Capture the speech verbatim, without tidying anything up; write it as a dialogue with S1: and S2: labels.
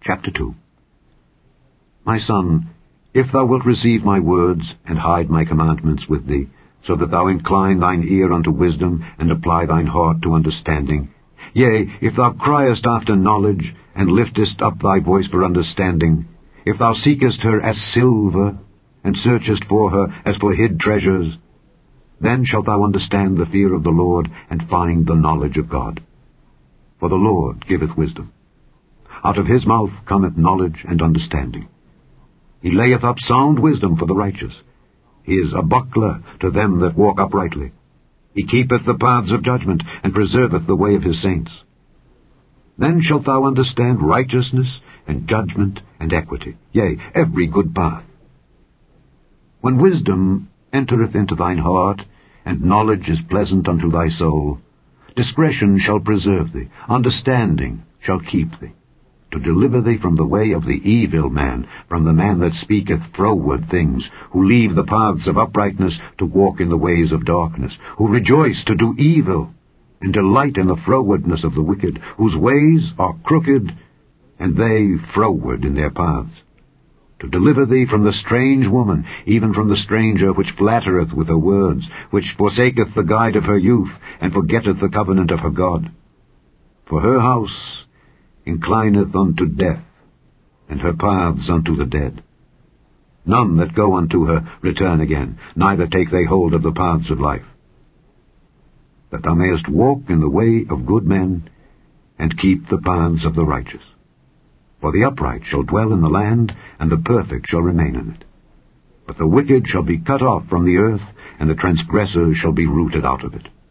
S1: Chapter two. My son, if thou wilt receive my words, and hide my commandments with thee, so that thou incline thine ear unto wisdom, and apply thine heart to understanding, yea, if thou criest after knowledge, and liftest up thy voice for understanding, if thou seekest her as silver, and searchest for her as for hid treasures, then shalt thou understand the fear of the Lord, and find the knowledge of God. For the Lord giveth wisdom. Out of his mouth cometh knowledge and understanding. He layeth up sound wisdom for the righteous. He is a buckler to them that walk uprightly. He keepeth the paths of judgment, and preserveth the way of his saints. Then shalt thou understand righteousness, and judgment, and equity, yea, every good path. When wisdom entereth into thine heart, and knowledge is pleasant unto thy soul, discretion shall preserve thee, understanding shall keep thee, to deliver thee from the way of the evil man, from the man that speaketh froward things, who leave the paths of uprightness to walk in the ways of darkness, who rejoice to do evil, and delight in the frowardness of the wicked, whose ways are crooked, and they froward in their paths. To deliver thee from the strange woman, even from the stranger which flattereth with her words, which forsaketh the guide of her youth, and forgetteth the covenant of her God. For her house inclineth unto death, and her paths unto the dead. None that go unto her return again, neither take they hold of the paths of life. That thou mayest walk in the way of good men, and keep the paths of the righteous. For the upright shall dwell in the land, and the perfect shall remain in it. But the wicked shall be cut off from the earth, and the transgressors shall be rooted out of it.